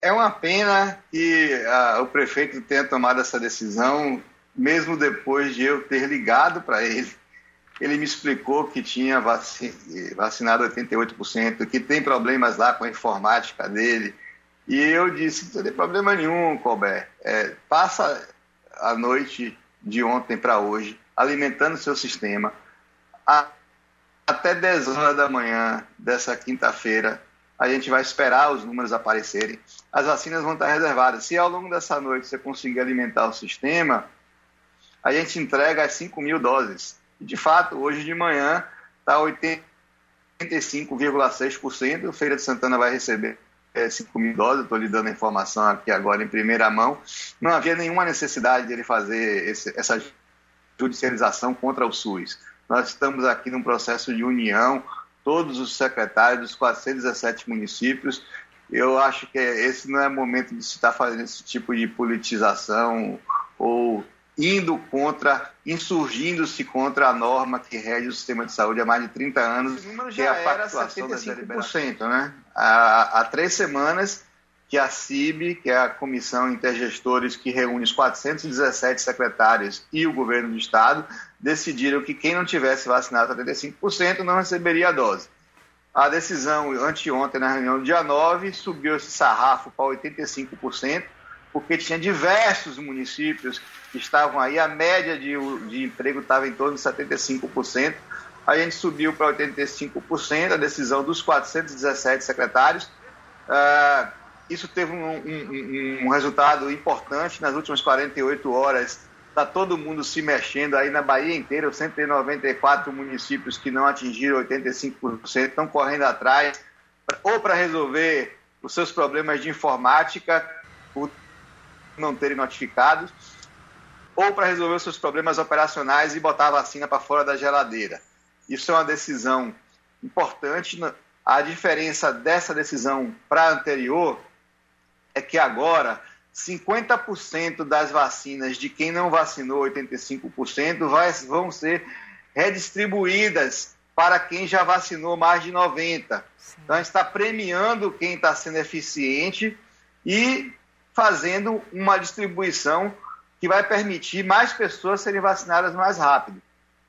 É uma pena que o prefeito tenha tomado essa decisão, mesmo depois de eu ter ligado para ele. Ele me explicou que tinha vacinado 88%, que tem problemas lá com a informática dele. E eu disse, não tem problema nenhum, Colbert. Passa a noite de ontem para hoje, alimentando seu sistema. Até 10 horas da manhã dessa quinta-feira, a gente vai esperar os números aparecerem. As vacinas vão estar reservadas. Se ao longo dessa noite você conseguir alimentar o sistema, a gente entrega as 5.000 doses. E, de fato, hoje de manhã está 85,6%. O Feira de Santana vai receber 5.000 doses. Estou lhe dando a informação aqui agora em primeira mão. Não havia nenhuma necessidade de ele fazer essa judicialização contra o SUS. Nós estamos aqui num processo de união, todos os secretários dos 417 municípios. Eu acho que esse não é momento de se estar fazendo esse tipo de politização ou insurgindo-se contra a norma que rege o sistema de saúde há mais de 30 anos, que é a pactuação das deliberações. Né? Há 3 semanas que a CIB, que é a Comissão Intergestores, que reúne os 417 secretários e o governo do Estado, decidiram que quem não tivesse vacinado 75% não receberia a dose. A decisão, anteontem, na reunião do dia 9, subiu esse sarrafo para 85%, porque tinha diversos municípios que estavam aí, a média de emprego estava em torno de 75%, a gente subiu para 85%, a decisão dos 417 secretários. Isso teve um resultado importante. Nas últimas 48 horas, está todo mundo se mexendo aí na Bahia inteira, os 194 municípios que não atingiram 85%, estão correndo atrás, ou para resolver os seus problemas de informática, por não terem notificados, ou para resolver os seus problemas operacionais e botar a vacina para fora da geladeira. Isso é uma decisão importante. A diferença dessa decisão para a anterior é que agora 50% das vacinas de quem não vacinou 85% vão ser redistribuídas para quem já vacinou mais de 90%. Sim. Então, a gente está premiando quem está sendo eficiente e fazendo uma distribuição que vai permitir mais pessoas serem vacinadas mais rápido.